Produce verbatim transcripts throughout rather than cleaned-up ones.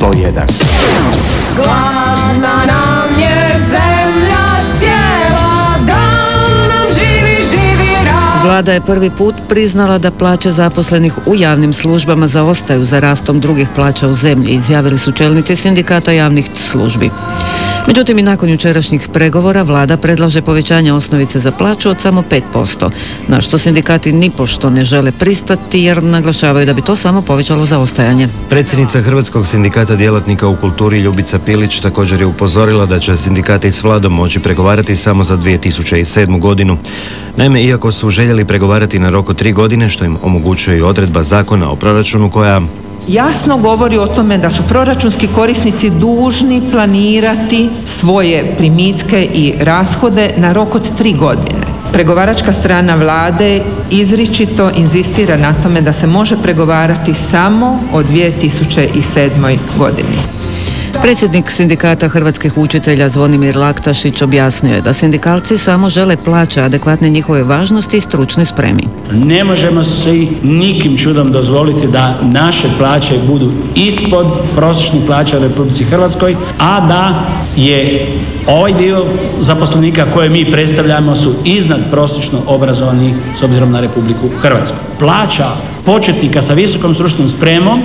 sto jedan. Gladna nam je zemlja cijela, da nam živi, živi rad. Vlada je prvi put priznala da plaće zaposlenih u javnim službama zaostaju za rastom drugih plaća u zemlji, izjavili su čelnici sindikata javnih službi. Međutim, i nakon jučerašnjih pregovora vlada predlaže povećanje osnovice za plaću od samo pet posto, na što sindikati nipošto ne žele pristati jer naglašavaju da bi to samo povećalo zaostajanje. Predsjednica Hrvatskog sindikata djelatnika u kulturi Ljubica Pilić također je upozorila da će sindikati s vladom moći pregovarati samo za dvije tisuće sedmu godinu. Naime, iako su željeli pregovarati na rok od tri godine, što im omogućuje i odredba zakona o proračunu koja jasno govori o tome da su proračunski korisnici dužni planirati svoje primitke i rashode na rok od tri godine. Pregovaračka strana vlade izričito inzistira na tome da se može pregovarati samo o dvije tisuće sedmoj godini. Predsjednik sindikata hrvatskih učitelja Zvonimir Laktašić objasnio je da sindikalci samo žele plaće adekvatne njihove važnosti i stručnoj spremi. Ne možemo se nikim čudom dozvoliti da naše plaće budu ispod prosječnih plaća u Republici Hrvatskoj, a da je ovaj dio zaposlenika koje mi predstavljamo su iznad prosječno obrazovani s obzirom na Republiku Hrvatsku. Plaća početnika sa visokom stručnom spremom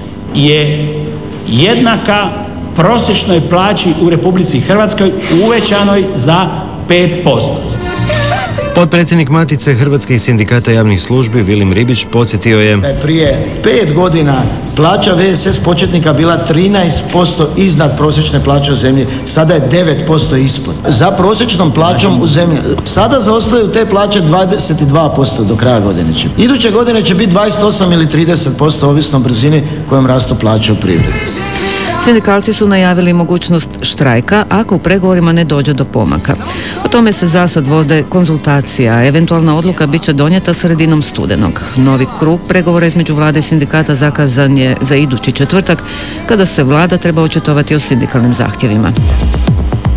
je jednaka prosječnoj plaći u Republici Hrvatskoj uvećanoj za pet posto. Potpredsjednik Matice Hrvatskih sindikata javnih službi Vilim Ribić podsjetio je prije pet godina plaća V S S početnika bila trinaest posto iznad prosječne plaće u zemlji, sada je devet posto ispod. Za prosječnom plaćom u zemlji sada zaostaju te plaće dvadeset dva posto do kraja godine će. Iduće godine će biti dvadeset osam ili trideset posto ovisno o brzini kojom rastu plaće u privredi. Sindikalci su najavili mogućnost štrajka ako u pregovorima ne dođe do pomaka. O tome se zasad vode konzultacija, a eventualna odluka bit će donijeta sredinom studenog. Novi krug pregovora između vlade i sindikata zakazan je za idući četvrtak, kada se vlada treba očitovati o sindikalnim zahtjevima.